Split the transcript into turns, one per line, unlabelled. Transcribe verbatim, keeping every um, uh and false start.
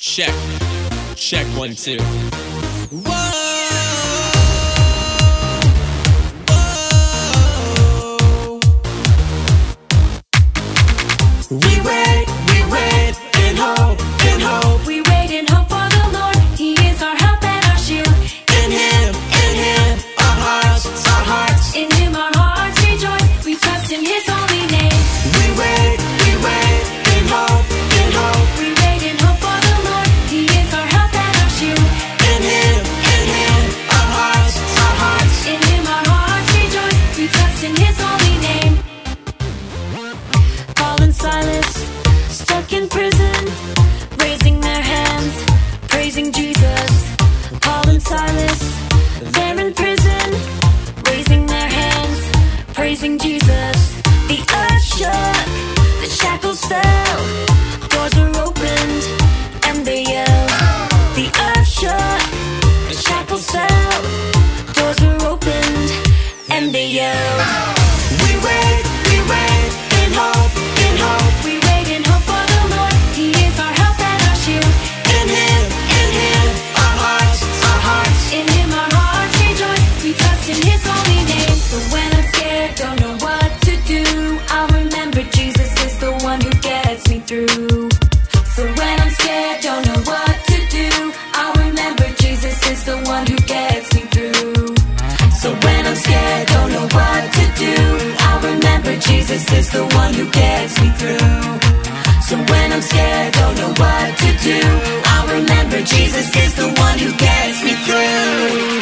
Check. Check one, two. Whoa! We wait, we wait in hope, in hope.
We wait in hope for the Lord. He is our help and our shield.
In Him, in Him, our hearts, our hearts.
In Him our hearts rejoice. We trust in His holy name.
We wait, we wait in hope, in hope.
We wait in hope for the Lord. He is our help and our shield.
In Him, in Him, our hearts, our hearts.
In Him our hearts rejoice. We trust in His holy name. Paul and Silas, stuck in prison, raising their hands, praising Jesus. Paul and Silas, they're in prison, raising their hands, praising Jesus. The earth shook, the shackles fell, doors were opened, and they yelled. The earth shook, the shackles fell, doors were opened, and they yelled.
We wait, we wait in hope, in hope.
We wait in hope for the Lord. He is our help and our shield.
In Him, in Him, our hearts, our hearts.
In Him our hearts rejoice. We trust in His holy name. So when I'm scared, don't know what to do, I'll remember Jesus is the one who gets me through. So when I'm scared, don't know what to do, I'll remember Jesus is the one who gets me through. So when I'm scared, don't know what to do, I'll remember Jesus is the one who gets me through. So when I'm scared, don't know what to do, I'll remember Jesus is the one who gets me through.